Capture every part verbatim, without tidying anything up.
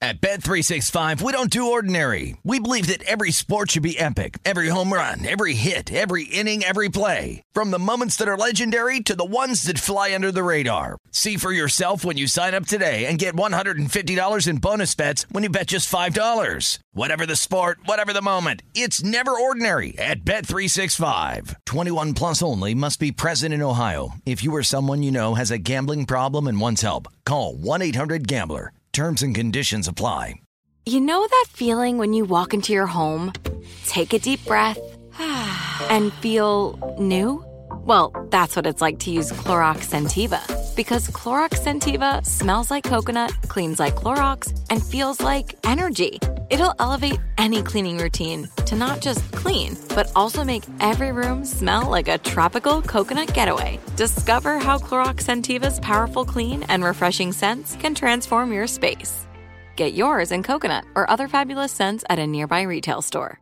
At Bet three sixty-five, we don't do ordinary. We believe that every sport should be epic. Every home run, every hit, every inning, every play. From the moments that are legendary to the ones that fly under the radar. See for yourself when you sign up today and get one hundred fifty dollars in bonus bets when you bet just five dollars. Whatever the sport, whatever the moment, it's never ordinary at Bet three sixty-five. twenty-one plus only. Must be present in Ohio. If you or someone you know has a gambling problem and wants help, call one eight hundred gambler. Terms and conditions apply. You know that feeling when you walk into your home, take a deep breath, and feel new? Well, that's what it's like to use Clorox Scentiva. Because Clorox Scentiva smells like coconut, cleans like Clorox, and feels like energy. It'll elevate any cleaning routine to not just clean, but also make every room smell like a tropical coconut getaway. Discover how Clorox Scentiva's powerful clean and refreshing scents can transform your space. Get yours in coconut or other fabulous scents at a nearby retail store.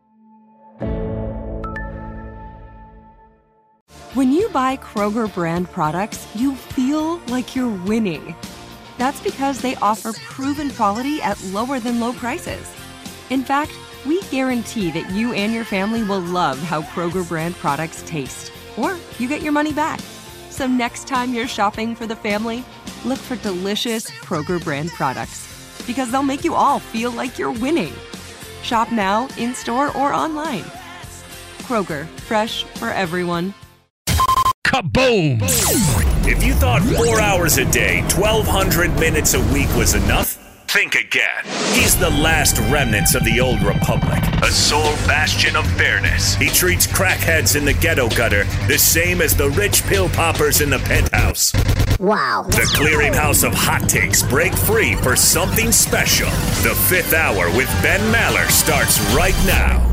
When you buy Kroger brand products, you feel like you're winning. That's because they offer proven quality at lower than low prices. In fact, we guarantee that you and your family will love how Kroger brand products taste, or you get your money back. So next time you're shopping for the family, look for delicious Kroger brand products, because they'll make you all feel like you're winning. Shop now, in-store, or online. Kroger, fresh for everyone. Kaboom! If you thought four hours a day, twelve hundred minutes a week was enough, think again. He's the last remnants of the old republic, a sole bastion of fairness. He treats crackheads in the ghetto gutter the same as the rich pill poppers in the penthouse. Wow. The clearinghouse of hot takes break free for something special. The Fifth Hour with Ben Maller starts right now.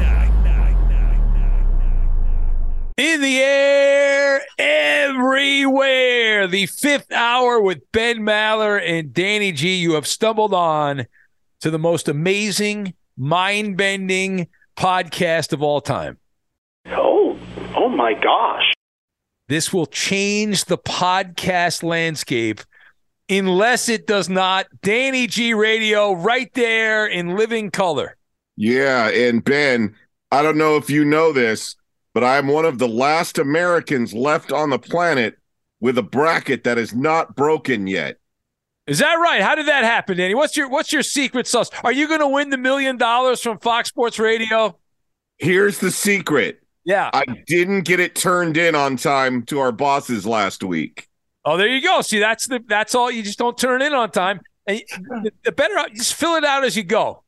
In the air, everywhere. The Fifth Hour with Ben Maller and Danny G. You have stumbled on to the most amazing, mind-bending podcast of all time. Oh, oh my gosh. This will change the podcast landscape unless it does not. Danny G Radio right there in living color. Yeah, and Ben, I don't know if you know this, but I'm one of the last Americans left on the planet with a bracket that is not broken yet. Is that right? How did that happen, Danny? What's your what's your secret sauce? Are you going to win the million dollars from Fox Sports Radio? Here's the secret. Yeah. I didn't get it turned in on time to our bosses last week. Oh, there you go. See, that's the that's all. You just don't turn it in on time. And the, the better, just fill it out as you go.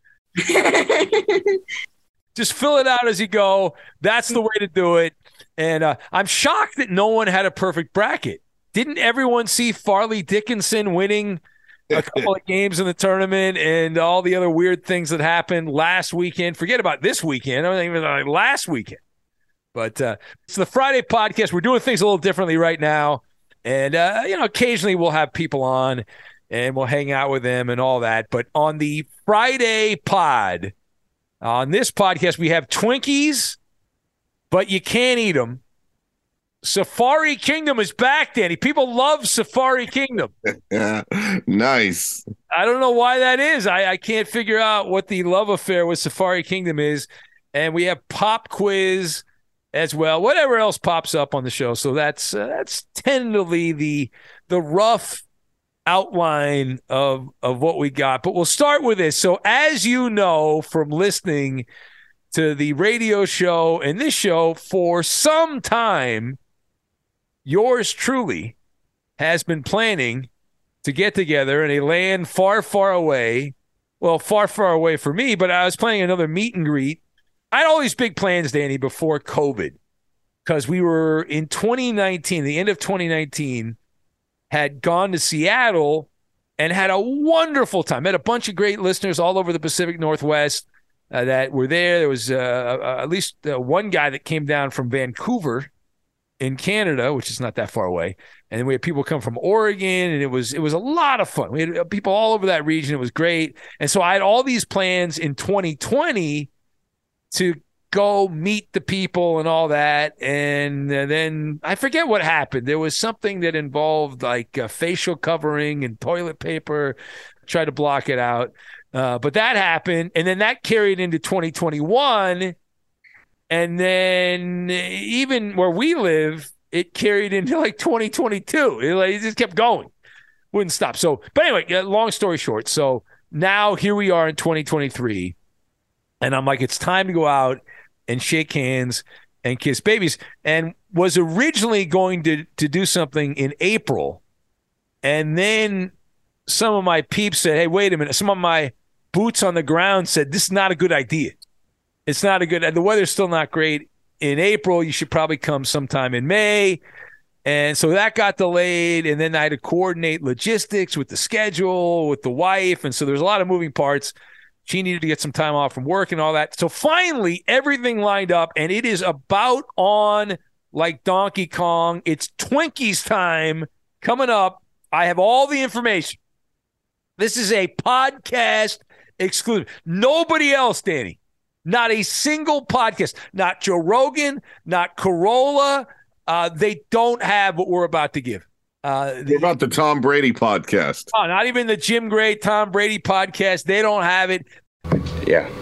Just fill it out as you go. That's the way to do it. And uh, I'm shocked that no one had a perfect bracket. Didn't everyone see Farley Dickinson winning a couple of games in the tournament and all the other weird things that happened last weekend? Forget about this weekend. I mean, even like last weekend. But uh, it's the Friday podcast. We're doing things a little differently right now. And, uh, you know, occasionally we'll have people on and we'll hang out with them and all that. But on the Friday pod, on this podcast, we have Twinkies, but you can't eat them. Safari Kingdom is back, Danny. People love Safari Kingdom. Yeah, nice. I don't know why that is. I, I can't figure out what the love affair with Safari Kingdom is. And we have Pop Quiz as well. Whatever else pops up on the show. So that's uh, that's tentatively the the rough outline of of what we got, but we'll start with this. So as you know from listening to the radio show and this show for some time, yours truly has been planning to get together in a land far, far away. Well, far, far away for me, but I was planning another meet and greet. I had all these big plans, Danny, before COVID, because we were in twenty nineteen, the end of twenty nineteen, had gone to Seattle and had a wonderful time. Met a bunch of great listeners all over the Pacific Northwest uh, that were there. There was uh, uh, at least uh, one guy that came down from Vancouver in Canada, which is not that far away. And then we had people come from Oregon, and it was it was a lot of fun. We had people all over that region. It was great. And so I had all these plans in twenty twenty to go meet the people and all that. And uh, then I forget what happened. There was something that involved like uh, facial covering and toilet paper. Try to block it out. Uh, but that happened, and then that carried into twenty twenty-one. And then even where we live, it carried into like twenty twenty-two. It, like, it just kept going. Wouldn't stop. So, but anyway, long story short. So now here we are in twenty twenty-three. And I'm like, it's time to go out and shake hands and kiss babies. And was originally going to, to do something in April. And then some of my peeps said, hey, wait a minute. Some of my boots on the ground said, this is not a good idea. It's not a good, the weather's still not great in April. You should probably come sometime in May. And so that got delayed. And then I had to coordinate logistics with the schedule, with the wife. And so there's a lot of moving parts. She needed to get some time off from work and all that. So finally, everything lined up, and it is about on like Donkey Kong. It's Twinkies time coming up. I have all the information. This is a podcast exclusive. Nobody else, Danny. Not a single podcast. Not Joe Rogan, not Corolla. Uh, they don't have what we're about to give. Uh, what about the Tom Brady podcast? Oh, not even the Jim Gray, Tom Brady podcast. They don't have it. Yeah.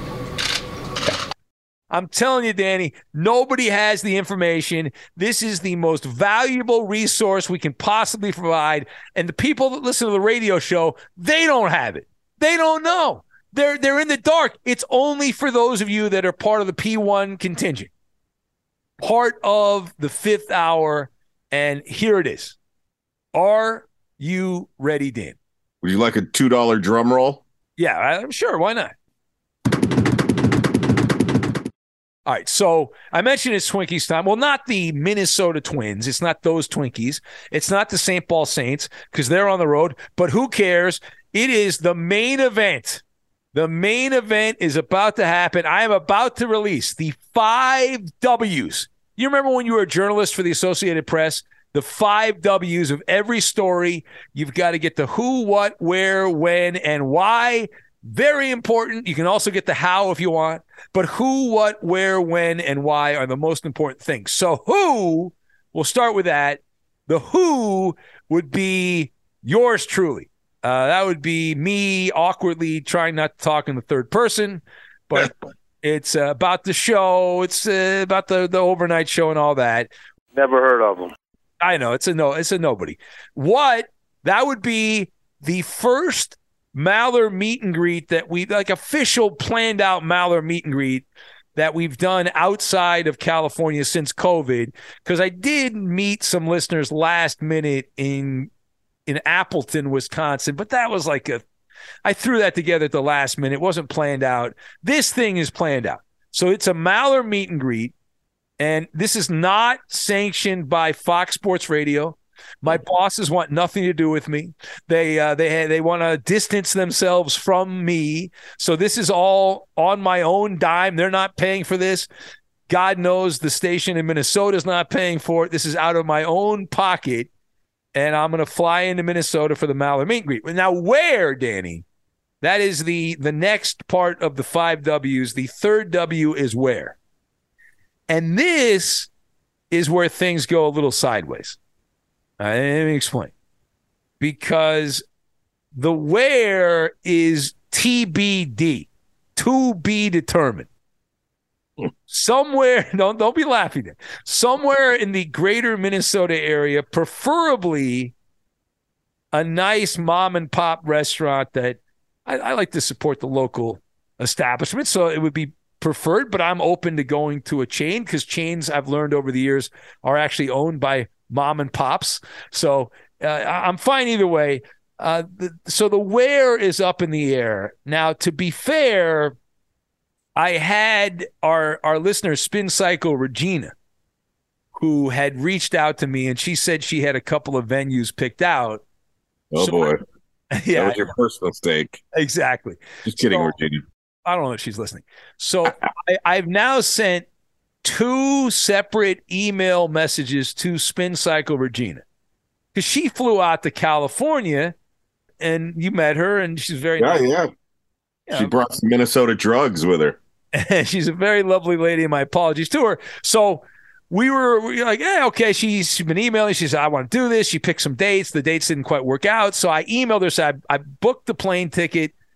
I'm telling you, Danny, nobody has the information. This is the most valuable resource we can possibly provide. And the people that listen to the radio show, they don't have it. They don't know. They're they're in the dark. It's only for those of you that are part of the P one contingent, part of the fifth hour. And here it is. Are you ready, Dan? Would you like a two dollar drum roll? Yeah, I'm sure. Why not? All right, so I mentioned it's Twinkies time. Well, not the Minnesota Twins. It's not those Twinkies. It's not the Saint Paul Saints because they're on the road. But who cares? It is the main event. The main event is about to happen. I am about to release the five W's. You remember when you were a journalist for the Associated Press? The five W's of every story. You've got to get the who, what, where, when, and why. Very important. You can also get the how if you want. But who, what, where, when, and why are the most important things. So who, we'll start with that. The who would be yours truly. Uh, that would be me awkwardly trying not to talk in the third person. But it's uh, about the show. It's uh, about the, the overnight show and all that. Never heard of them. I know. It's a no. It's a nobody. What? That would be the first Maller meet and greet that we, like official planned out Maller meet and greet that we've done outside of California since COVID. Because I did meet some listeners last minute in in Appleton, Wisconsin, but that was like a, I threw that together at the last minute. It wasn't planned out. This thing is planned out. So it's a Maller meet and greet. And this is not sanctioned by Fox Sports Radio. My bosses want nothing to do with me. They uh, they they want to distance themselves from me. So this is all on my own dime. They're not paying for this. God knows the station in Minnesota is not paying for it. This is out of my own pocket. And I'm going to fly into Minnesota for the Maller meet and greet. Now, where, Danny? That is the, the next part of the five W's. The third W is where. And this is where things go a little sideways. Uh, let me explain. Because the where is T B D, to be determined. Somewhere, don't, don't be laughing there. Somewhere in the greater Minnesota area, preferably a nice mom and pop restaurant that I, I like to support the local establishment. So it would be preferred, but I'm open to going to a chain because chains I've learned over the years are actually owned by mom and pops. So uh, I'm fine either way. Uh, the, so the where is up in the air. Now, to be fair, I had our, our listener, Spin Cycle Regina, who had reached out to me, and she said she had a couple of venues picked out. Oh, so, boy. Yeah. That was your first mistake. Exactly. Just kidding, so, Regina. I don't know if she's listening. So I, I've now sent two separate email messages to Spin Cycle Regina because she flew out to California, and you met her, and she's very yeah, nice. yeah. You she know, brought some Minnesota drugs with her. She's a very lovely lady, and my apologies to her. So we were, we were like, yeah, okay. She's, she's been emailing. She said, I want to do this. She picked some dates. The dates didn't quite work out. So I emailed her, said, I, I booked the plane ticket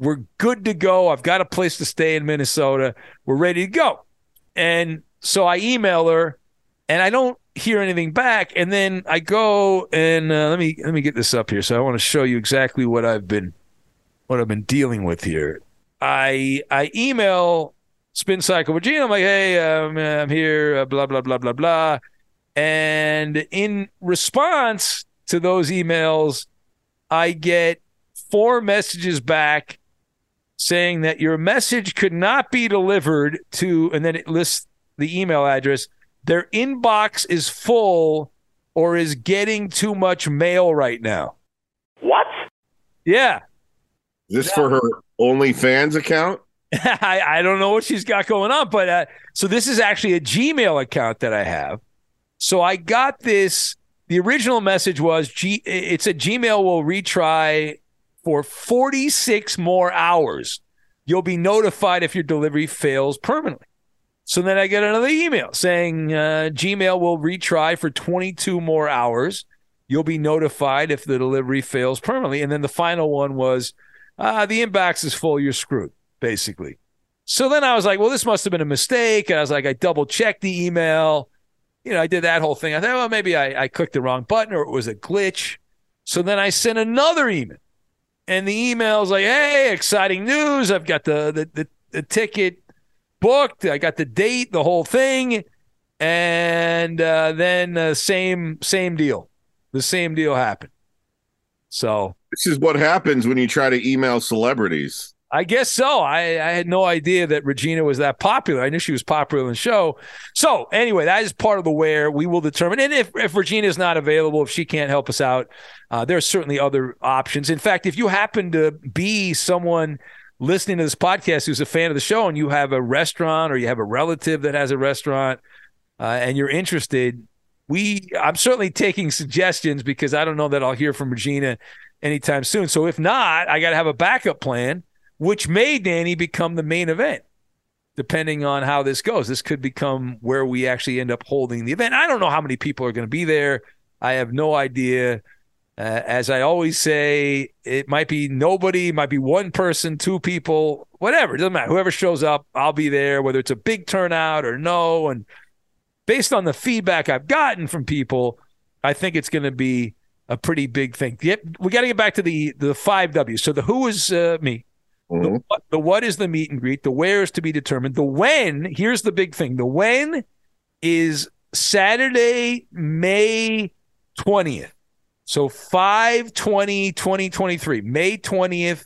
We're good to go. I've got a place to stay in Minnesota. We're ready to go. And so I email her, and I don't hear anything back. And then I go and uh, let me let me get this up here. So I want to show you exactly what I've been what I've been dealing with here. I I email Spin Cycle Regina. I'm like, hey, um, I'm here, uh, blah blah blah blah blah. And in response to those emails, I get four messages back saying that your message could not be delivered to, and then it lists the email address. Their inbox is full or is getting too much mail right now. What? Yeah. Is this yeah. for her OnlyFans account? I, I don't know what she's got going on, but uh, so this is actually a Gmail account that I have. So I got this. The original message was, G, it said Gmail will retry for forty-six more hours. You'll be notified if your delivery fails permanently. So then I get another email saying uh, Gmail will retry for twenty-two more hours. You'll be notified if the delivery fails permanently. And then the final one was, uh, the inbox is full. You're screwed, basically. So then I was like, well, this must have been a mistake. And I was like, I double-checked the email. You know, I did that whole thing. I thought, well, maybe I, I clicked the wrong button or it was a glitch. So then I sent another email. And the email's like, hey, exciting news. I've got the, the, the, the ticket booked. I got the date, the whole thing. And uh, then uh, same same deal. The same deal happened. So this is what happens when you try to email celebrities. I guess so. I, I had no idea that Regina was that popular. I knew she was popular in the show. So anyway, that is part of the where we will determine. And if, if Regina is not available, if she can't help us out, uh, there are certainly other options. In fact, if you happen to be someone listening to this podcast who's a fan of the show and you have a restaurant or you have a relative that has a restaurant uh, and you're interested, we I'm certainly taking suggestions because I don't know that I'll hear from Regina anytime soon. So if not, I got to have a backup plan, which may, Danny, become the main event, depending on how this goes. This could become where we actually end up holding the event. I don't know how many people are going to be there. I have no idea. Uh, as I always say, it might be nobody, it might be one person, two people, whatever. It doesn't matter. Whoever shows up, I'll be there, whether it's a big turnout or no. And based on the feedback I've gotten from people, I think it's going to be a pretty big thing. Yep, we got to get back to the, the five W's. So the who is uh, me. Mm-hmm. The, what, the what is the meet and greet. The where is to be determined. The when, here's the big thing. The when is Saturday, May twentieth. So five twenty twenty twenty-three, May twentieth.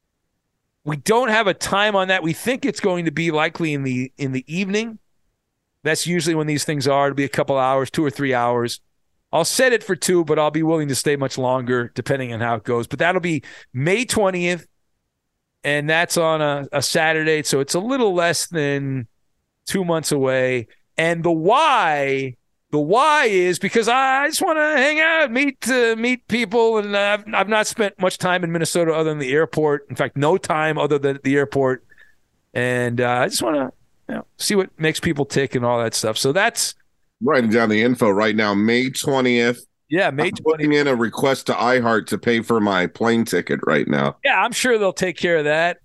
We don't have a time on that. We think it's going to be likely in the in the evening. That's usually when these things are. It'll be a couple hours, two or three hours. I'll set it for two, but I'll be willing to stay much longer depending on how it goes. But that'll be May twentieth. And that's on a, a Saturday, so it's a little less than two months away. And the why, the why is because I just want to hang out, meet uh, meet people, and I've, I've not spent much time in Minnesota other than the airport. In fact, no time other than the airport. And uh, I just want to you know, see what makes people tick and all that stuff. So that's writing down the info right now, May twentieth. Yeah, May twentieth. I'm putting in a request to iHeart to pay for my plane ticket right now. Yeah, I'm sure they'll take care of that.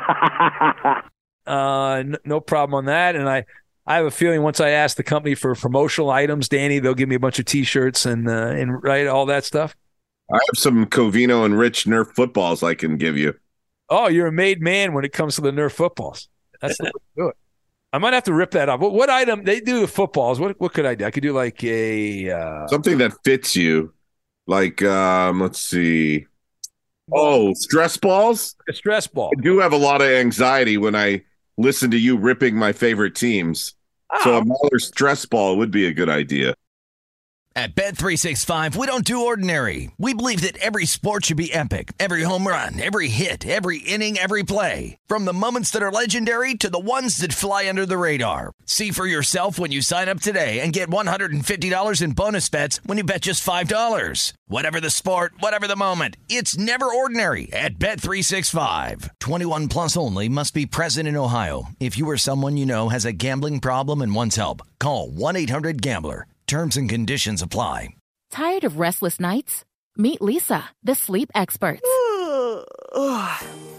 uh, n- no problem on that. And I, I have a feeling once I ask the company for promotional items, Danny, they'll give me a bunch of T-shirts and uh, and right all that stuff. I have some Covino and Rich Nerf footballs I can give you. Oh, you're a made man when it comes to the Nerf footballs. That's not good. I might have to rip that off. What, what item they do the footballs? What what could I do? I could do like a uh... something that fits you. Like um, let's see. Oh, stress balls. A stress ball. I do have a lot of anxiety when I listen to you ripping my favorite teams. Oh. So another stress ball would be a good idea. At Bet three sixty-five, we don't do ordinary. We believe that every sport should be epic. Every home run, every hit, every inning, every play. From the moments that are legendary to the ones that fly under the radar. See for yourself when you sign up today and get one hundred fifty dollars in bonus bets when you bet just five dollars. Whatever the sport, whatever the moment, it's never ordinary at Bet three sixty-five. twenty-one plus only. Must be present in Ohio. If you or someone you know has a gambling problem and wants help, call one eight hundred gambler. Terms and conditions apply. Tired of restless nights? Meet Leesa, the sleep experts.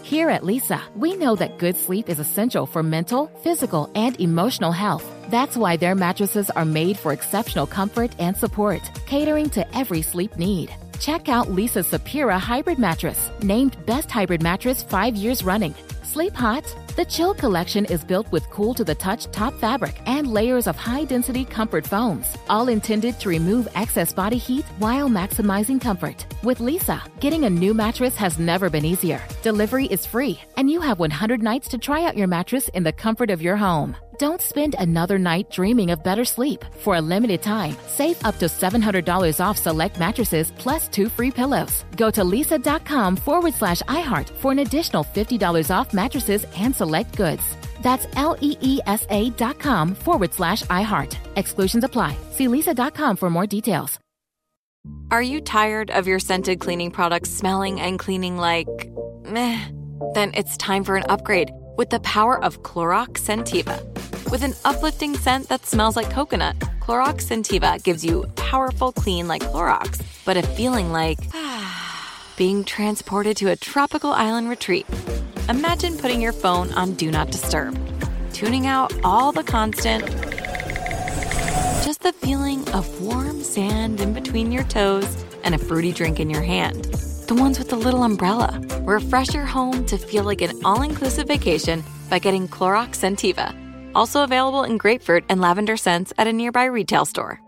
Here at Leesa, we know that good sleep is essential for mental, physical, and emotional health. That's why their mattresses are made for exceptional comfort and support, catering to every sleep need. Check out Leesa's Sapira Hybrid Mattress, named Best Hybrid Mattress five years running. Sleep hot? The Chill Collection is built with cool-to-the-touch top fabric and layers of high-density comfort foams, all intended to remove excess body heat while maximizing comfort. With Leesa, getting a new mattress has never been easier. Delivery is free, and you have one hundred nights to try out your mattress in the comfort of your home. Don't spend another night dreaming of better sleep. For a limited time, save up to seven hundred dollars off select mattresses plus two free pillows. Go to Leesa.com forward slash iHeart for an additional fifty dollars off mattresses and select goods. That's L-E-E-S-A dot com forward slash iHeart. Exclusions apply. See Leesa.com for more details. Are you tired of your scented cleaning products smelling and cleaning like meh? Then it's time for an upgrade with the power of Clorox Scentiva. With an uplifting scent that smells like coconut, Clorox Scentiva gives you powerful clean like Clorox, but a feeling like being transported to a tropical island retreat. Imagine putting your phone on Do Not Disturb, tuning out all the constant, just the feeling of warm sand in between your toes and a fruity drink in your hand. The ones with the little umbrella. Refresh your home to feel like an all-inclusive vacation by getting Clorox Scentiva. Also available in grapefruit and lavender scents at a nearby retail store.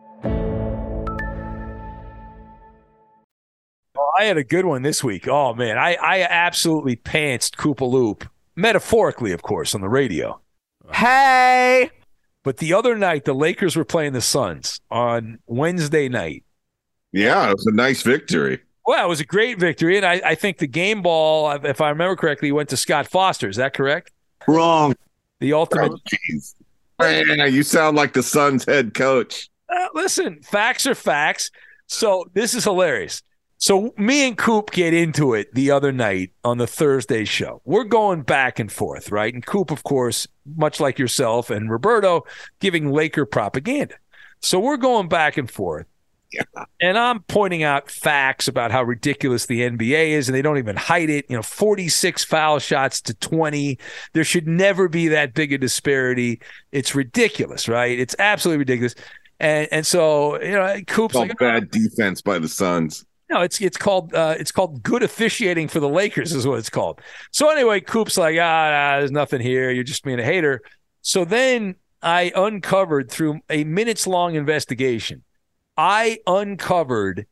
Oh, I had a good one this week. Oh, man. I, I absolutely pantsed Koopa Loop. Metaphorically, of course, on the radio. Hey! But the other night, the Lakers were playing the Suns on Wednesday night. Yeah, it was a nice victory. Well, it was a great victory, and I, I think the game ball, if I remember correctly, went to Scott Foster. Is that correct? Wrong. The ultimate. Oh, man, you sound like the Suns head coach. Uh, listen, facts are facts. So this is hilarious. So me and Coop get into it the other night on the Thursday show. We're going back and forth, right? And Coop, of course, much like yourself and Roberto, giving Laker propaganda. So we're going back and forth. Yeah. And I'm pointing out facts about how ridiculous the N B A is, and they don't even hide it. You know, forty-six foul shots to twenty. There should never be that big a disparity. It's ridiculous, right? It's absolutely ridiculous. And and so, you know, Coop's like, bad defense by the Suns. No, it's it's called uh, it's called good officiating for the Lakers is what it's called. So anyway, Coop's like, ah, there's nothing here. You're just being a hater. So then I uncovered through a minutes long investigation. I uncovered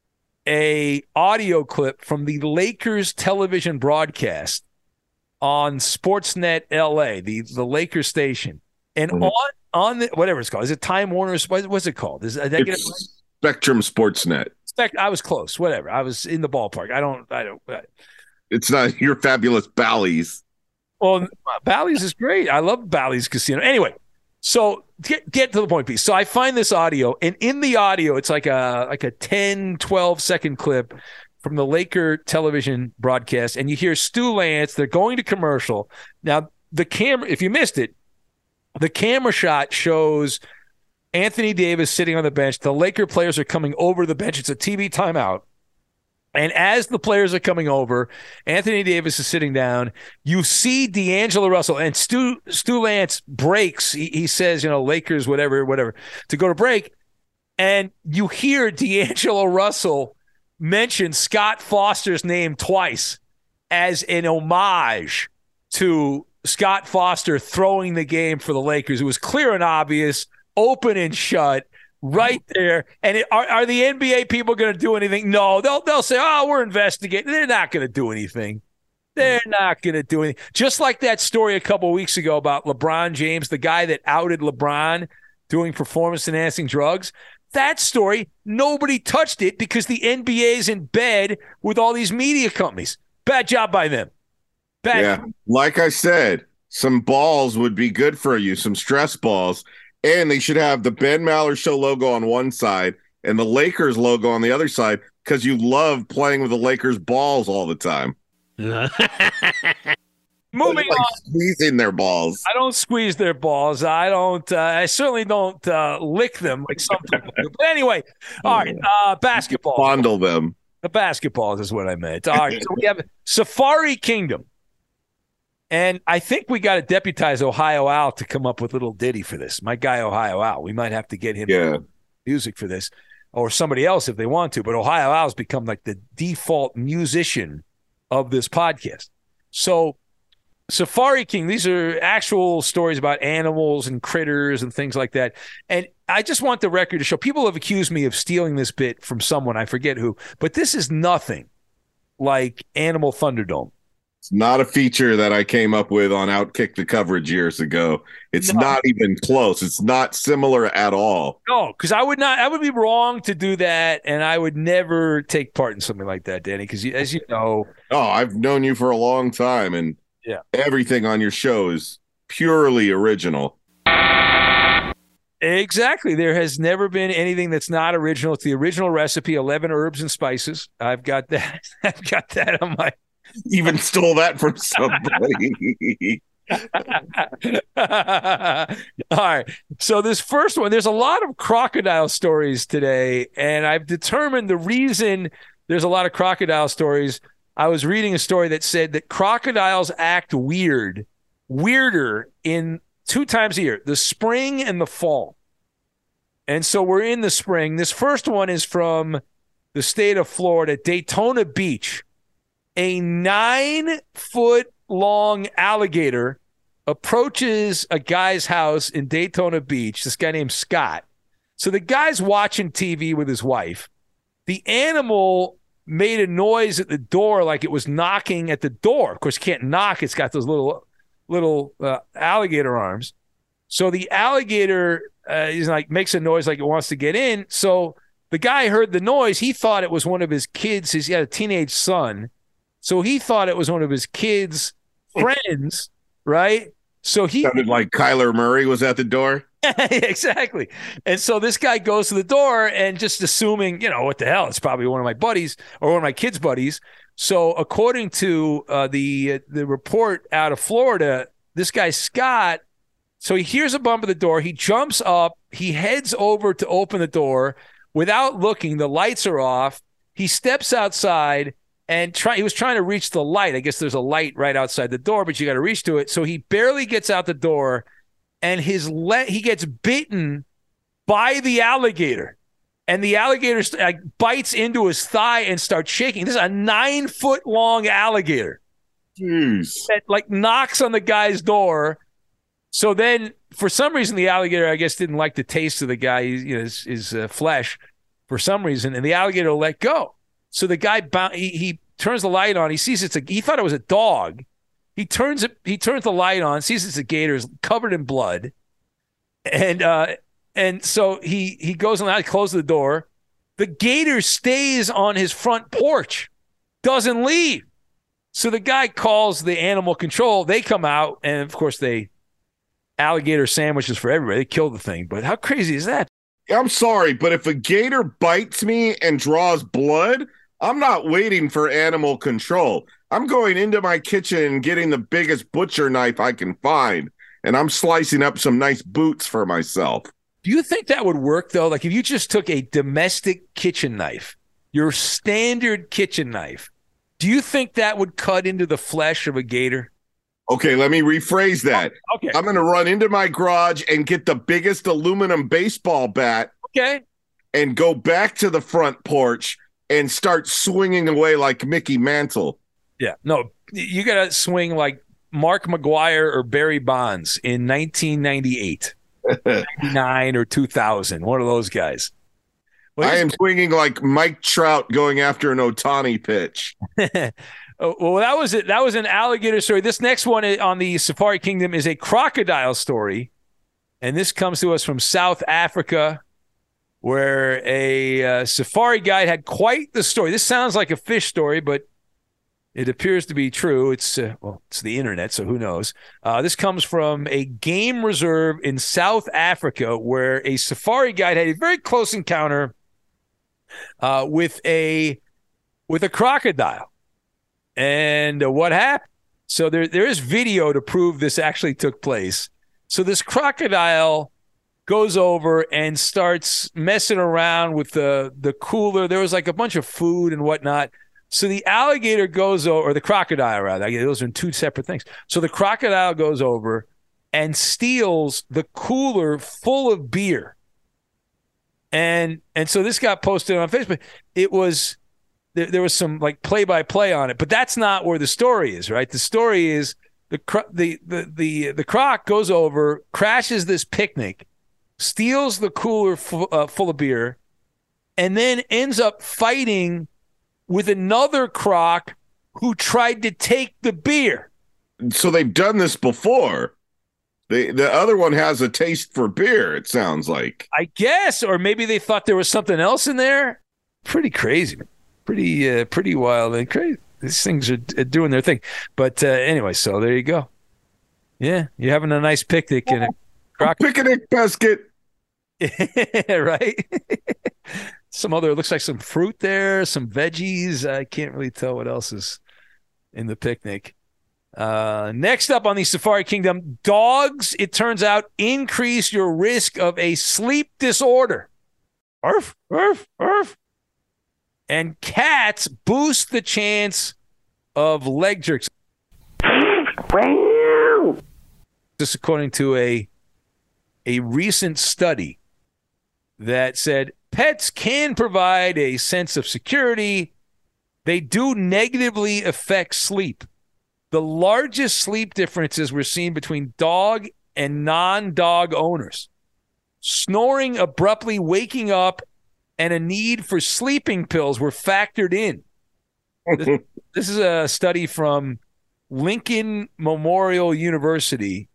a audio clip from the Lakers television broadcast on Sportsnet L A, the, the Lakers station. And mm-hmm. on on the, whatever it's called. Is it Time Warner? What, what's it called? Is, did I get it right? Spectrum Sportsnet. Spect, I was close. Whatever. I was in the ballpark. I don't I don't I, It's not your fabulous Bally's. Well, Bally's is great. I love Bally's Casino. Anyway, so get get to the point, please. So I find this audio, and in the audio, it's like a like a ten, twelve second clip from the Laker television broadcast, and you hear Stu Lance. They're going to commercial. Now, the camera, if you missed it, the camera shot shows Anthony Davis sitting on the bench. The Laker players are coming over the bench. It's a T V timeout. And as the players are coming over, Anthony Davis is sitting down. You see D'Angelo Russell, and Stu, Stu Lance breaks. He, he says, you know, Lakers, whatever, whatever, to go to break. And you hear D'Angelo Russell mention Scott Foster's name twice as an homage to Scott Foster throwing the game for the Lakers. It was clear and obvious, open and shut. Right there. And it, are, are the N B A people going to do anything? No, they'll they'll say, oh, we're investigating. They're not going to do anything. They're not going to do anything. Just like that story a couple of weeks ago about LeBron James, the guy that outed LeBron doing performance-enhancing drugs. That story, nobody touched it because the N B A is in bed with all these media companies. Bad job by them. Bad yeah, job. Like I said, some balls would be good for you, some stress balls. And they should have the Ben Maller Show logo on one side and the Lakers logo on the other side because you love playing with the Lakers balls all the time. Moving like on. Squeezing their balls. I don't squeeze their balls. I don't. Uh, I certainly don't uh, lick them like some people do. But anyway, all right, uh, basketball. Fondle them. The basketballs is what I meant. All right, so we have Safari Kingdom. And I think we got to deputize Ohio Al to come up with a little ditty for this. My guy, Ohio Al. We might have to get him yeah. music for this, or somebody else if they want to. But Ohio Al has become like the default musician of this podcast. So Safari King, these are actual stories about animals and critters and things like that. And I just want the record to show. People have accused me of stealing this bit from someone. I forget who. But this is nothing like Animal Thunderdome. It's not a feature that I came up with on Outkick the Coverage years ago. It's no. not even close. It's not similar at all. No, because I would not. I would be wrong to do that, and I would never take part in something like that, Danny. Because as you know, oh, I've known you for a long time, and yeah, everything on your show is purely original. Exactly. There has never been anything that's not original. It's the original recipe, eleven herbs and spices. I've got that. I've got that on my. Even stole that from somebody. All right. So this first one, there's a lot of crocodile stories today, and I've determined the reason there's a lot of crocodile stories. I was reading a story that said that crocodiles act weird, weirder in two times a year, the spring and the fall. And so we're in the spring. This first one is from the state of Florida, Daytona Beach. A nine-foot-long alligator approaches a guy's house in Daytona Beach, this guy named Scott. So the guy's watching T V with his wife. The animal made a noise at the door like it was knocking at the door. Of course, you can't knock. It's got those little little uh, alligator arms. So the alligator uh, is like makes a noise like it wants to get in. So the guy heard the noise. He thought it was one of his kids. He had a teenage son. So he thought it was one of his kids' friends, right? So he sounded like Kyler Murray was at the door. Exactly. And so this guy goes to the door and just assuming, you know, what the hell? It's probably one of my buddies or one of my kids' buddies. So according to uh, the uh, the report out of Florida, this guy Scott, so he hears a bump at the door. He jumps up. He heads over to open the door without looking. The lights are off. He steps outside. And try, he was trying to reach the light. I guess there's a light right outside the door, but you got to reach to it. So he barely gets out the door, and his le- he gets bitten by the alligator. And the alligator like, bites into his thigh and starts shaking. This is a nine-foot-long alligator. Jeez. That, like, knocks on the guy's door. So then, for some reason, the alligator, I guess, didn't like the taste of the guy, you know, his, his uh, flesh, for some reason, and the alligator let go. So the guy, he, he turns the light on. He sees it's a, he thought it was a dog. He turns it, he turns the light on, sees it's a gator, is covered in blood. And, uh, and so he, he goes on out, closes the door. The gator stays on his front porch, doesn't leave. So the guy calls the animal control. They come out, and of course they alligator sandwiches for everybody. They kill the thing. But how crazy is that? I'm sorry, but if a gator bites me and draws blood, I'm not waiting for animal control. I'm going into my kitchen and getting the biggest butcher knife I can find, and I'm slicing up some nice boots for myself. Do you think that would work, though? Like if you just took a domestic kitchen knife, your standard kitchen knife, do you think that would cut into the flesh of a gator? Okay, let me rephrase that. Okay. I'm going to run into my garage and get the biggest aluminum baseball bat. Okay. And go back to the front porch and start swinging away like Mickey Mantle. Yeah, no, you got to swing like Mark McGuire or Barry Bonds in nineteen ninety-eight, ninety-nine or two thousand, one of those guys. Well, I am swinging like Mike Trout going after an Ohtani pitch. Oh, well, that was it. That was an alligator story. This next one on the Safari Kingdom is a crocodile story, and this comes to us from South Africa, where a uh, safari guide had quite the story. This sounds like a fish story, but it appears to be true. It's uh, well, it's the internet, so who knows? Uh, this comes from a game reserve in South Africa, where a safari guide had a very close encounter uh, with a with a crocodile. And uh, what happened? So there there is video to prove this actually took place. So this crocodile goes over and starts messing around with the, the cooler. There was like a bunch of food and whatnot. So the alligator goes over, or the crocodile, rather. Those are two separate things. So the crocodile goes over and steals the cooler full of beer. And and so this got posted on Facebook. It was, there, there was some like play-by-play on it, but that's not where the story is, right? The story is the the the the, the croc goes over, crashes this picnic, steals the cooler full, uh, full of beer, and then ends up fighting with another croc who tried to take the beer. So they've done this before. They, the other one has a taste for beer, it sounds like. I guess, or maybe they thought there was something else in there. Pretty crazy. Pretty uh, pretty wild and crazy. These things are doing their thing. But uh, anyway, so there you go. Yeah, you're having a nice picnic in a croc. Picnic basket. Right? Some other, it looks like some fruit there, some veggies. I can't really tell what else is in the picnic. Uh, next up on the Safari Kingdom, dogs, it turns out, increase your risk of a sleep disorder. Arf, arf, arf. And cats boost the chance of leg jerks. This according to a, a recent study that said pets can provide a sense of security. They do negatively affect sleep. The largest sleep differences were seen between dog and non-dog owners. Snoring abruptly, waking up, and a need for sleeping pills were factored in. This, this is a study from Lincoln Memorial University.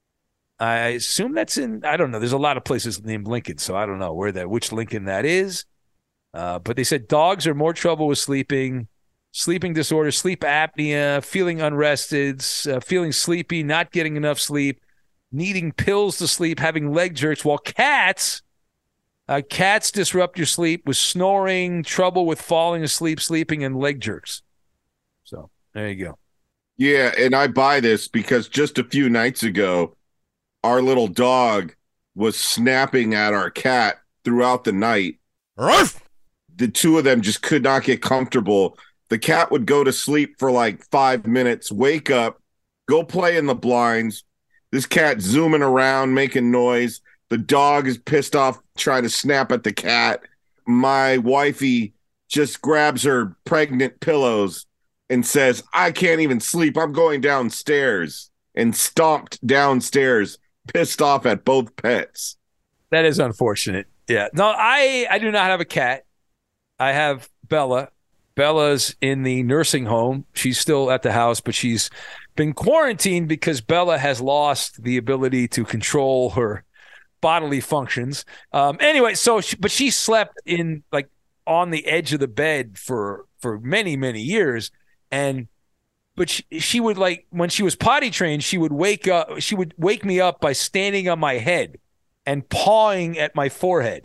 I assume that's in, I don't know. There's a lot of places named Lincoln, so I don't know where that, which Lincoln that is. Uh, but they said dogs are more trouble with sleeping. Sleeping disorder, sleep apnea, feeling unrested, uh, feeling sleepy, not getting enough sleep, needing pills to sleep, having leg jerks. While cats, uh, cats disrupt your sleep with snoring, trouble with falling asleep, sleeping, and leg jerks. So there you go. Yeah, and I buy this because just a few nights ago, our little dog was snapping at our cat throughout the night. Ruff! The two of them just could not get comfortable. The cat would go to sleep for like five minutes, wake up, go play in the blinds. This cat zooming around, making noise. The dog is pissed off, trying to snap at the cat. My wifey just grabs her pregnant pillows and says, I can't even sleep. I'm going downstairs, and stomped downstairs, pissed off at both pets. That is unfortunate. Yeah. No, I, I do not have a cat. I have Bella. Bella's in the nursing home. She's still at the house, but she's been quarantined because Bella has lost the ability to control her bodily functions. Um, anyway, so she, but she slept in like on the edge of the bed for for many many years, and but she, she would like when she was potty trained, she would wake up. She would wake me up by standing on my head and pawing at my forehead.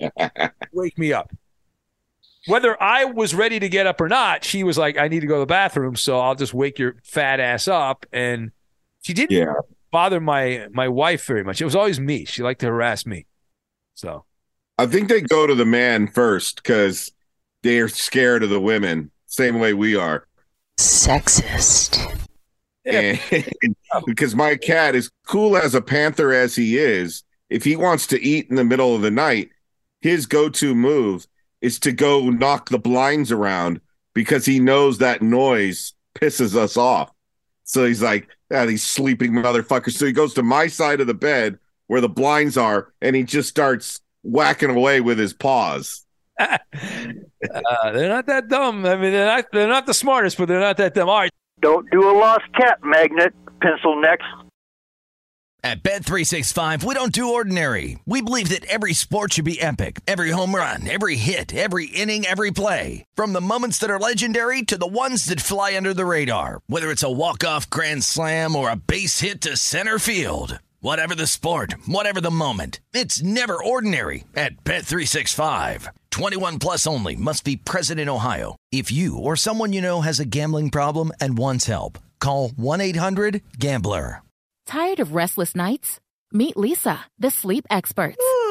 Wake me up. Whether I was ready to get up or not, she was like, I need to go to the bathroom, so I'll just wake your fat ass up. And she didn't yeah. bother my my wife very much. It was always me. She liked to harass me. So I think they go to the man first because they're scared of the women, same way we are. Sexist. Yeah. And, because my cat, as cool as a panther as he is, if he wants to eat in the middle of the night, his go-to move is to go knock the blinds around because he knows that noise pisses us off. So he's like, ah, these sleeping motherfuckers. So he goes to my side of the bed where the blinds are, and he just starts whacking away with his paws. uh, they're not that dumb. I mean, they're not, they're not the smartest, but they're not that dumb. All right. Don't do a lost cat magnet, pencil necks. At Bet three sixty-five, we don't do ordinary. We believe that every sport should be epic. Every home run, every hit, every inning, every play. From the moments that are legendary to the ones that fly under the radar. Whether it's a walk-off grand slam or a base hit to center field. Whatever the sport, whatever the moment. It's never ordinary at Bet three sixty-five. twenty-one plus only. Must be present in Ohio. If you or someone you know has a gambling problem and wants help, call one eight hundred gambler. Tired of restless nights? Meet Leesa, the sleep experts.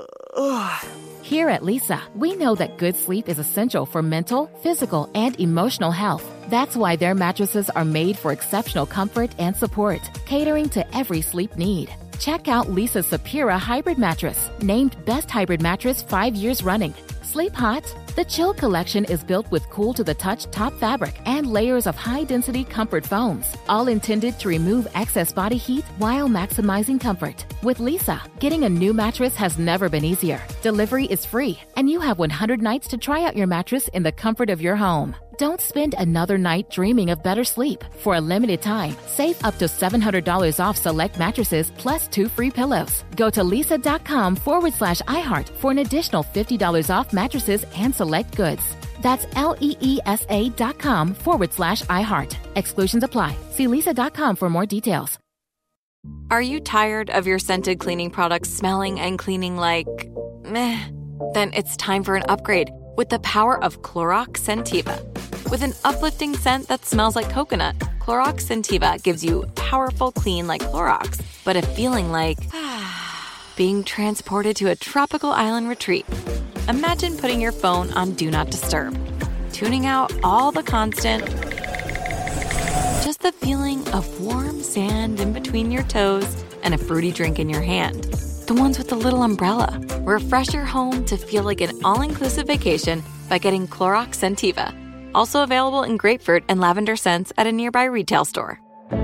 Here at Lisa, we know that good sleep is essential for mental, physical, and emotional health. That's why their mattresses are made for exceptional comfort and support, catering to every sleep need. Check out Lisa's Sapira Hybrid Mattress, named Best Hybrid Mattress five years running. Sleep hot? The Chill Collection is built with cool-to-the-touch top fabric and layers of high-density comfort foams, all intended to remove excess body heat while maximizing comfort. With Lisa, getting a new mattress has never been easier. Delivery is free, and you have one hundred nights to try out your mattress in the comfort of your home. Don't spend another night dreaming of better sleep. For a limited time, save up to seven hundred dollars off select mattresses plus two free pillows. Go to lisa.com forward slash iHeart for an additional fifty dollars off mattresses and select goods. That's L-E-E-S-A dot com forward slash iHeart. Exclusions apply. See lisa.com for more details. Are you tired of your scented cleaning products smelling and cleaning like meh? Then it's time for an upgrade with the power of Clorox Scentiva. With an uplifting scent that smells like coconut, Clorox Scentiva gives you powerful clean like Clorox, but a feeling like being transported to a tropical island retreat. Imagine putting your phone on Do Not Disturb, tuning out all the constant, just the feeling of warm sand in between your toes and a fruity drink in your hand. The ones with the little umbrella. Refresh your home to feel like an all-inclusive vacation by getting Clorox Scentiva. Also available in grapefruit and lavender scents at a nearby retail store.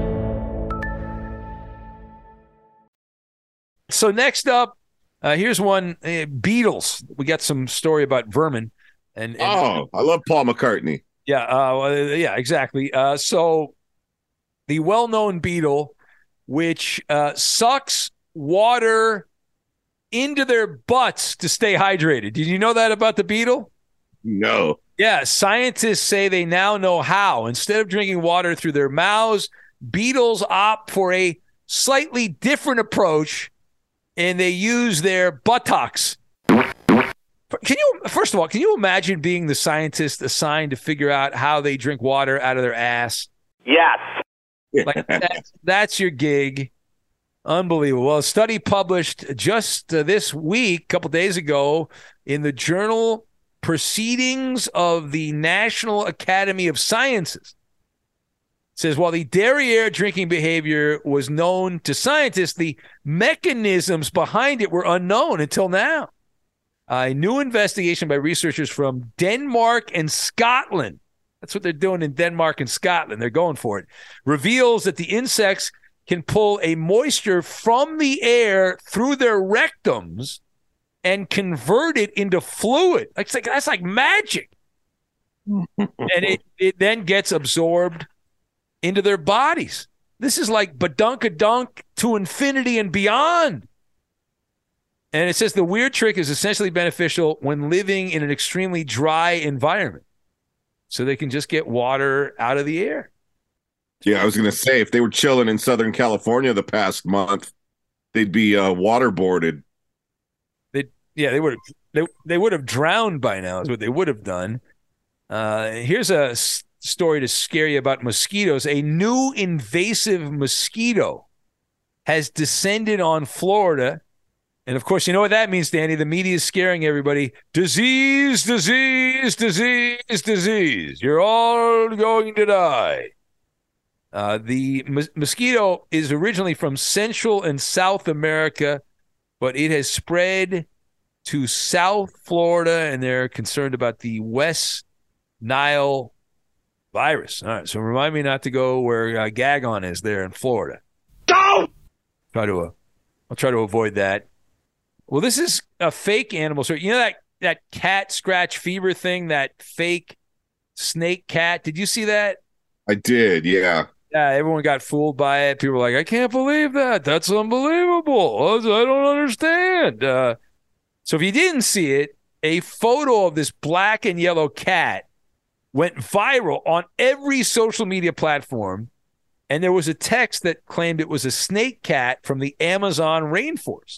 So next up, uh, here's one, uh, Beatles. We got some story about vermin. And, and Oh, I love Paul McCartney. Yeah, uh, yeah, exactly. Uh, so the well-known beetle, which uh, sucks water into their butts to stay hydrated. Did you know that about the beetle? No. Yeah, scientists say they now know how. Instead of drinking water through their mouths, beetles opt for a slightly different approach, and they use their buttocks. Can you, first of all, can you imagine being the scientist assigned to figure out how they drink water out of their ass? Yes. Like that's, that's your gig. Unbelievable. Well, a study published just uh, this week, a couple days ago, in the journal Proceedings of the National Academy of Sciences says while the derriere drinking behavior was known to scientists, the mechanisms behind it were unknown until now. A new investigation by researchers from Denmark and Scotland, that's what they're doing in Denmark and Scotland, they're going for it, reveals that the insects can pull a moisture from the air through their rectums and convert it into fluid. It's like, that's like magic. And it, it then gets absorbed into their bodies. This is like badunk-a-dunk to infinity and beyond. And it says the weird trick is essentially beneficial when living in an extremely dry environment. So they can just get water out of the air. Yeah, I was going to say, if they were chilling in Southern California the past month, they'd be uh, waterboarded. They, yeah, they would have they, they would have drowned by now is what they would have done. Uh, here's a s- story to scare you about mosquitoes. A new invasive mosquito has descended on Florida. And, of course, you know what that means, Danny. The media is scaring everybody. Disease, disease, disease, disease. You're all going to die. Uh, the mos- mosquito is originally from Central and South America, but it has spread to South Florida, and they're concerned about the West Nile virus. All right, so remind me not to go where uh, Gagon is there in Florida. Go! Try to, uh, I'll try to avoid that. Well, this is a fake animal. So you know that that cat scratch fever thing, that fake snake cat? Did you see that? I did, yeah. Yeah, everyone got fooled by it. People were like, I can't believe that. That's unbelievable. I don't understand. Uh, so if you didn't see it, a photo of this black and yellow cat went viral on every social media platform. And there was a text that claimed it was a snake cat from the Amazon rainforest.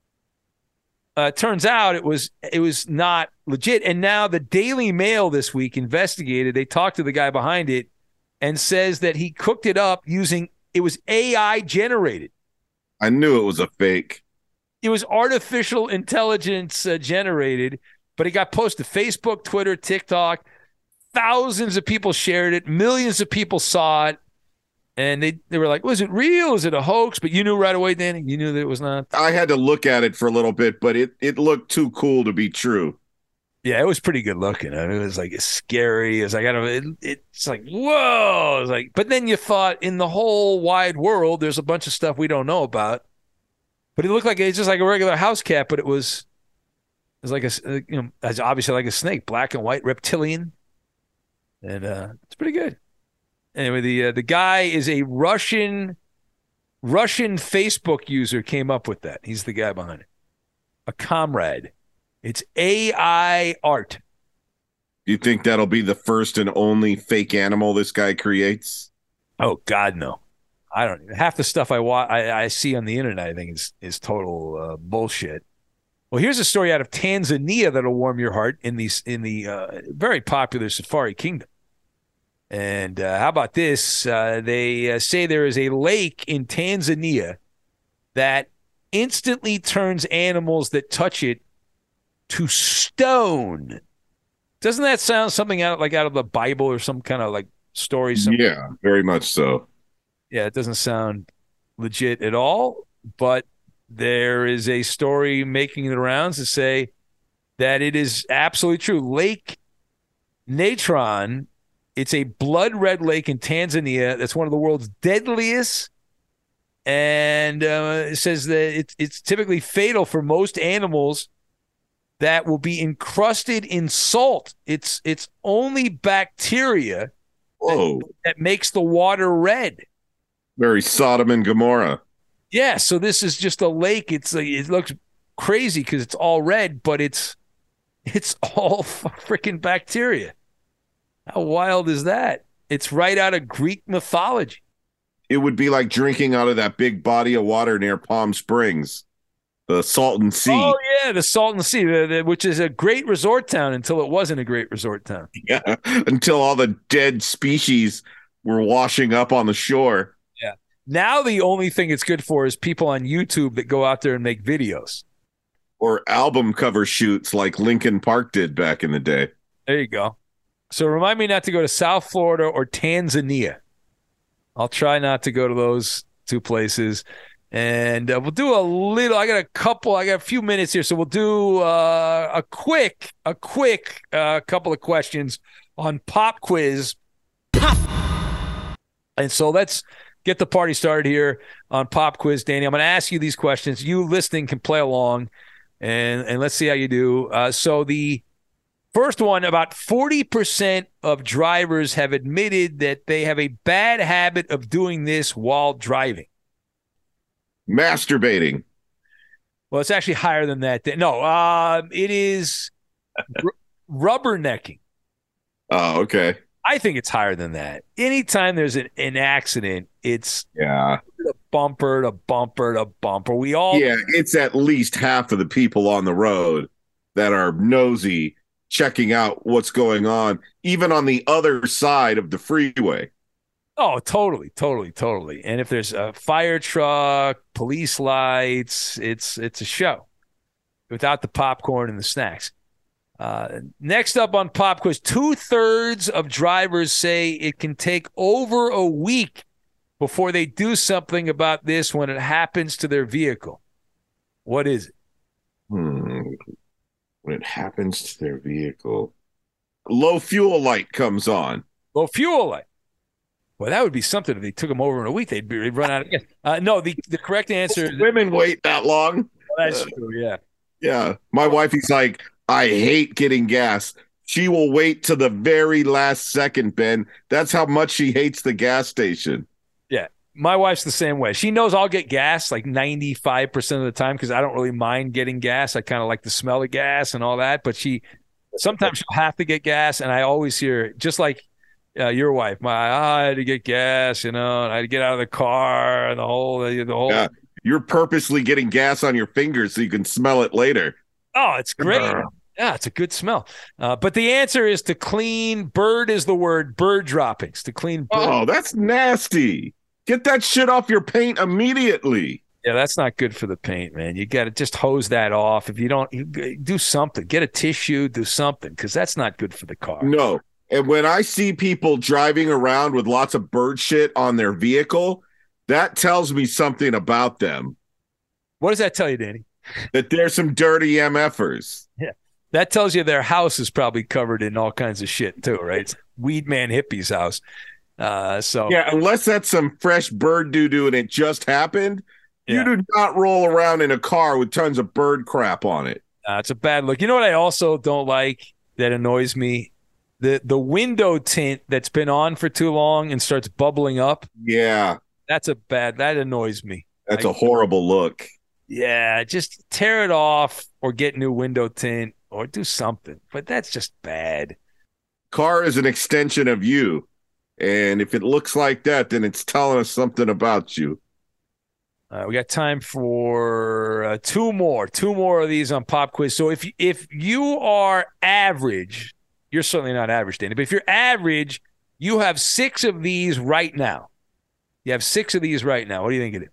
Uh, turns out it was it was not legit. And now the Daily Mail this week investigated. They talked to the guy behind it and says that he cooked it up using, it was A I generated. I knew it was a fake. it was artificial intelligence uh, generated, but it got posted to Facebook, Twitter, TikTok. Thousands of people shared it. Millions of people saw it. And they, they were like, was it real? Is it a hoax? But you knew right away, Danny. You knew that it was not. I had to look at it for a little bit, but it, it looked too cool to be true. Yeah, it was pretty good looking. I mean, it was like it's scary. It was like, I don't know, it, it's like, whoa. It was like, but then you thought in the whole wide world, there's a bunch of stuff we don't know about. But it looked like it's just like a regular house cat, but it was, it was like a, you know, it's obviously like a snake, black and white, reptilian. And uh, it's pretty good. Anyway, the uh, the guy is a Russian Russian Facebook user came up with that. He's the guy behind it. A comrade. It's A I art. Do you think that'll be the first and only fake animal this guy creates? Oh God, no. I don't even. Half the stuff I wa- I, I see on the internet, I think is is total uh, bullshit. Well, here's a story out of Tanzania that'll warm your heart in these in the uh, very popular Safari Kingdom. And uh, how about this? Uh, they uh, say there is a lake in Tanzania that instantly turns animals that touch it to stone. Doesn't that sound something out like out of the Bible or some kind of like story? Something? Yeah, very much so. Yeah, it doesn't sound legit at all. But there is a story making the rounds to say that it is absolutely true. Lake Natron. It's a blood red lake in Tanzania that's one of the world's deadliest. And uh, it says that it's, it's typically fatal for most animals that will be encrusted in salt. It's it's only bacteria Whoa. That, that makes the water red. Very Sodom and Gomorrah. Yeah, so this is just a lake. It's like, it looks crazy because it's all red, but it's it's all freaking bacteria. How wild is that? It's right out of Greek mythology. It would be like drinking out of that big body of water near Palm Springs, the Salton Sea. Oh, yeah, the Salton Sea, the, the, which is a great resort town until it wasn't a great resort town. Yeah, until all the dead species were washing up on the shore. Yeah. Now the only thing it's good for is people on YouTube that go out there and make videos. Or album cover shoots like Linkin Park did back in the day. There you go. So remind me not to go to South Florida or Tanzania. I'll try not to go to those two places. And uh, we'll do a little, I got a couple, I got a few minutes here. So we'll do uh, a quick, a quick uh, couple of questions on Pop Quiz. Pop. And so let's get the party started here on Pop Quiz, Danny. I'm going to ask you these questions. You listening can play along, and, and let's see how you do. Uh, so the first one, about forty percent of drivers have admitted that they have a bad habit of doing this while driving. Masturbating. Well, it's actually higher than that. No, uh, it is r- rubbernecking. Oh, okay. I think it's higher than that. Anytime there's an, an accident, it's yeah, the bumper to bumper to bumper. We all yeah, it's at least half of the people on the road that are nosy, checking out what's going on, even on the other side of the freeway. Oh, totally, totally, totally. And if there's a fire truck, police lights, it's it's a show without the popcorn and the snacks. Uh, next up on Pop Quiz, two-thirds of drivers say it can take over a week before they do something about this when it happens to their vehicle. What is it? Hmm. When it happens to their vehicle, low fuel light comes on. Low fuel light. Well, that would be something if they took them over in a week. They'd, be, they'd run out of gas. Uh, no, the, the correct answer is... Women wait that long. Well, that's true, yeah. Yeah. My wife is like, I hate getting gas. She will wait to the very last second, Ben. That's how much she hates the gas station. Yeah. My wife's the same way. She knows I'll get gas like ninety-five percent of the time because I don't really mind getting gas. I kind of like the smell of gas and all that. But she sometimes she'll have to get gas. And I always hear, just like uh, your wife, my, oh, I had to get gas, you know, and I had to get out of the car and the whole, the, the whole. Yeah. You're purposely getting gas on your fingers so you can smell it later. Oh, it's great. Yeah, it's a good smell. Uh, but the answer is to clean. Bird is the word. Bird droppings. To clean. Bird. Oh, that's nasty. Get that shit off your paint immediately. Yeah, that's not good for the paint, man. You got to just hose that off. If you don't, you do something. Get a tissue, do something, because that's not good for the car. No. And when I see people driving around with lots of bird shit on their vehicle, that tells me something about them. What does that tell you, Danny? That there's some dirty M F ers. Yeah. That tells you their house is probably covered in all kinds of shit too, right? It's Weed Man Hippie's house. Uh, so yeah, unless that's some fresh bird doo-doo and it just happened, yeah. You do not roll around in a car with tons of bird crap on it. Uh, it's a bad look. You know what I also don't like that annoys me? The the window tint that's been on for too long and starts bubbling up. Yeah. That's a bad, that annoys me. That's I, a horrible look. Yeah, just tear it off or get new window tint or do something. But that's just bad. Car is an extension of you. And if it looks like that, then it's telling us something about you. Uh, we got time for uh, two more, two more of these on Pop Quiz. So if if you are average, you're certainly not average, Danny, but if you're average, you have six of these right now. You have six of these right now. What do you think it is?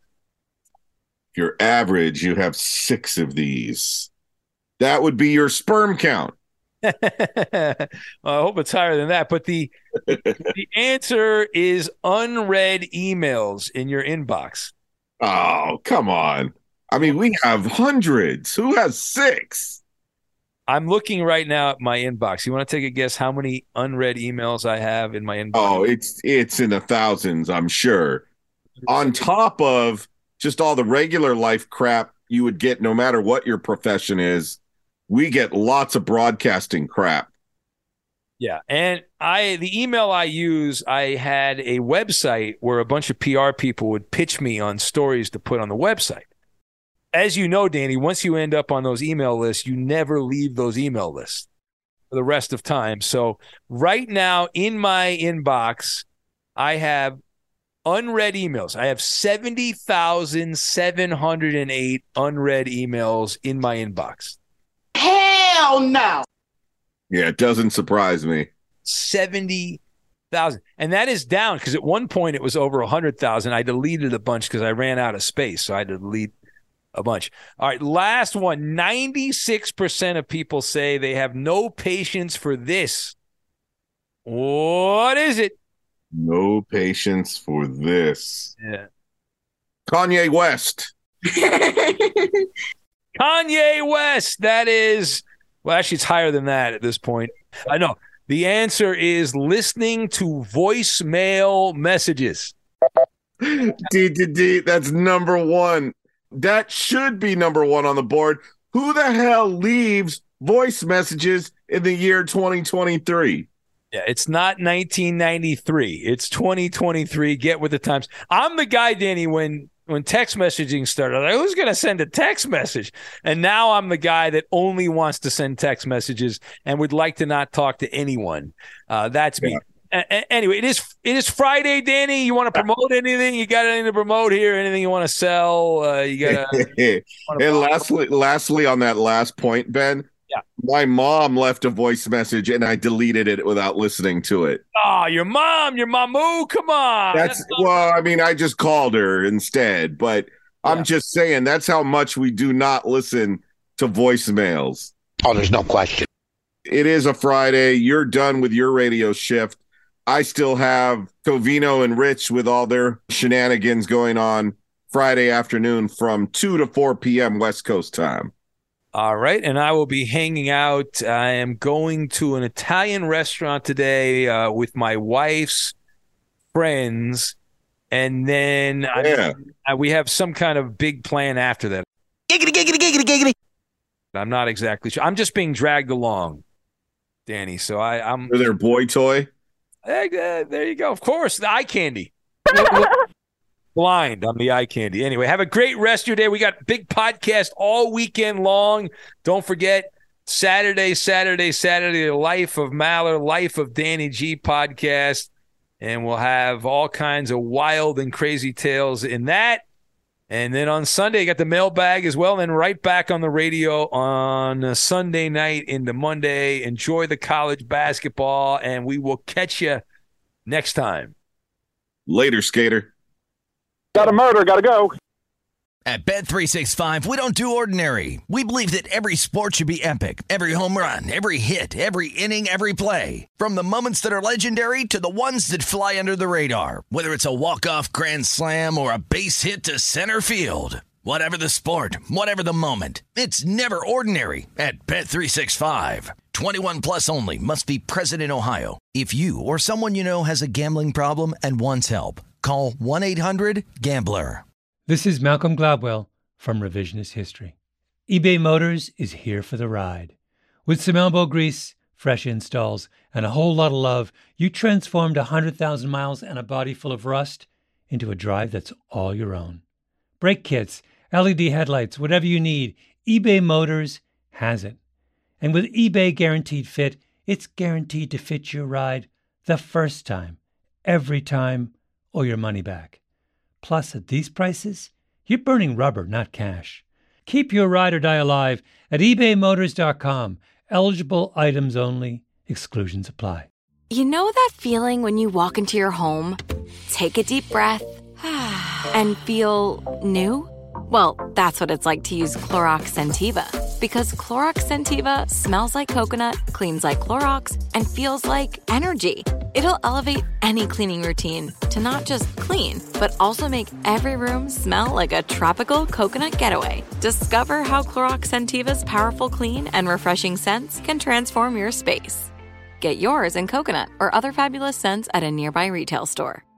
If you're average, you have six of these. That would be your sperm count. Well, I hope it's higher than that. But the the answer is unread emails in your inbox. Oh, come on. I mean, we have hundreds. Who has six? I'm looking right now at my inbox. You want to take a guess how many unread emails I have in my inbox? Oh, it's it's in the thousands, I'm sure. On top of just all the regular life crap you would get no matter what your profession is, we get lots of broadcasting crap. Yeah, and I the email I use, I had a website where a bunch of P R people would pitch me on stories to put on the website. As you know, Danny, once you end up on those email lists, you never leave those email lists for the rest of time. So right now in my inbox, I have unread emails. I have seventy thousand seven hundred eight unread emails in my inbox. Hell no. Yeah, it doesn't surprise me. seventy thousand. And that is down because at one point it was over one hundred thousand. I deleted a bunch because I ran out of space. So I had to delete a bunch. All right, last one. ninety-six percent of people say they have no patience for this. What is it? No patience for this. Yeah. Kanye West. Kanye West. That is, well, actually, it's higher than that at this point. I know. The answer is listening to voicemail messages. D D D, that's number one. That should be number one on the board. Who the hell leaves voice messages in the year twenty twenty-three? Yeah, it's not nineteen ninety-three. It's twenty twenty-three. Get with the times. I'm the guy, Danny, when when text messaging started, like, who's going to send a text message? And now I'm the guy that only wants to send text messages and would like to not talk to anyone. Uh, that's me. Yeah. A- anyway, it is it is Friday, Danny. You want to promote anything? You got anything to promote here? Anything you want to sell? Uh, you got. And lastly, lastly, on that last point, Ben. Yeah. My mom left a voice message and I deleted it without listening to it. Oh, your mom, your mamu, come on. That's, that's well, I mean, I just called her instead, but yeah. I'm just saying that's how much we do not listen to voicemails. Oh, there's no question. It is a Friday. You're done with your radio shift. I still have Covino and Rich with all their shenanigans going on Friday afternoon from two to four p.m. West Coast time. All right, and I will be hanging out. I am going to an Italian restaurant today uh, with my wife's friends, and then yeah. I, I, we have some kind of big plan after that. Giggity, giggity, giggity, giggity. I'm not exactly sure. I'm just being dragged along, Danny. So I, I'm. Are their boy toy? Hey, uh, there you go. Of course, the eye candy. Blind on the eye candy. Anyway, have a great rest of your day. We got big podcast all weekend long. Don't forget Saturday, Saturday, Saturday, the Life of Maller, Life of Danny G podcast. And we'll have all kinds of wild and crazy tales in that. And then on Sunday, you got the mailbag as well. And then right back on the radio on a Sunday night into Monday. Enjoy the college basketball, and we will catch you next time. Later, skater. Got a murder, gotta go. At Bet three sixty-five, we don't do ordinary. We believe that every sport should be epic. Every home run, every hit, every inning, every play. From the moments that are legendary to the ones that fly under the radar. Whether it's a walk-off grand slam or a base hit to center field. Whatever the sport, whatever the moment. It's never ordinary at Bet three sixty-five. twenty-one plus only. Must be present in Ohio. If you or someone you know has a gambling problem and wants help, call one eight hundred gambler. This is Malcolm Gladwell from Revisionist History. eBay Motors is here for the ride. With some elbow grease, fresh installs, and a whole lot of love, you transformed one hundred thousand miles and a body full of rust into a drive that's all your own. Brake kits, L E D headlights, whatever you need, eBay Motors has it. And with eBay Guaranteed Fit, it's guaranteed to fit your ride the first time, every time, or your money back. Plus, at these prices, you're burning rubber, not cash. Keep your ride or die alive at ebay motors dot com. Eligible items only. Exclusions apply. You know that feeling when you walk into your home, take a deep breath, and feel new? Well, that's what it's like to use Clorox Scentiva. Because Clorox Scentiva smells like coconut, cleans like Clorox, and feels like energy. It'll elevate any cleaning routine to not just clean, but also make every room smell like a tropical coconut getaway. Discover how Clorox Scentiva's powerful clean and refreshing scents can transform your space. Get yours in coconut or other fabulous scents at a nearby retail store.